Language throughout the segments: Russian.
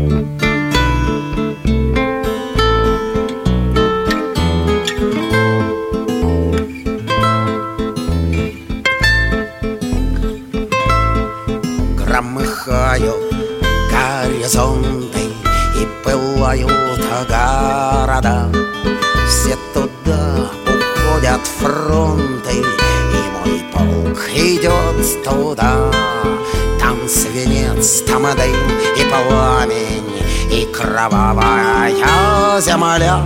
Громыхают горизонты и пылают города. Все туда уходят фронты, и мой полк идет туда. Там свинец, там дым и пламень, и кровавая земля.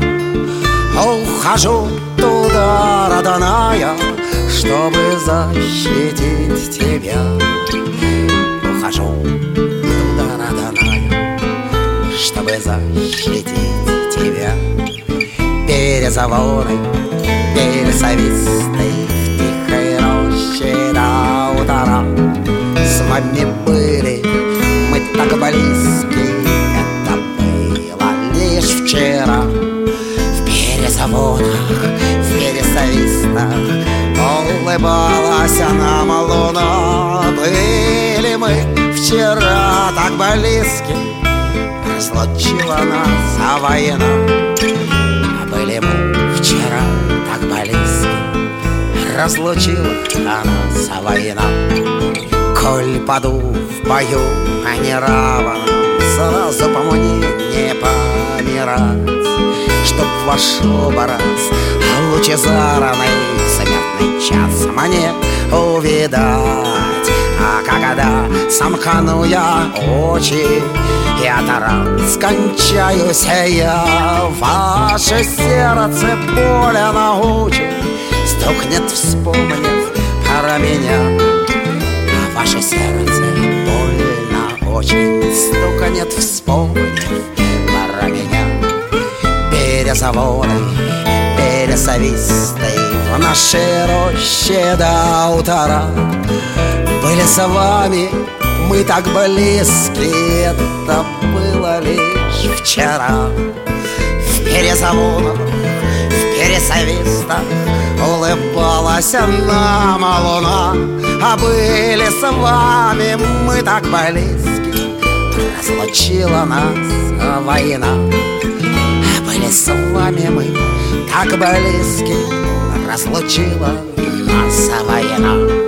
Ухожу туда, родная, чтобы защитить тебя. Ухожу туда, родная, чтобы защитить тебя. Перезвоны, пересвисты в тихой роще до утра. С вами были мы так близки, это было лишь вчера. В перезвонах, в пересвистах улыбалась нам луна. Были мы вчера так близки, разлучила нас война. Были мы вчера так близки, разлучила нас война. Коль паду в бою, а не равен, сразу по мне не помирать, чтоб ваш образ лучезарный смертный час мне увидать. А когда сомкну я очи и от ран скончаюсь я, ваше сердце боля научит, стукнет, вспомнив про меня. А ваше сердце больно очень стукнет, вспомнив про меня. Перезвоны, пересвисты в нашей роще до утра. Были с вами мы так близки, это было лишь вчера. В перезвонах, в пересвистах улыбалась нам луна. А были с вами мы так близки, разлучила нас война. А были с вами мы так близки, разлучила нас война.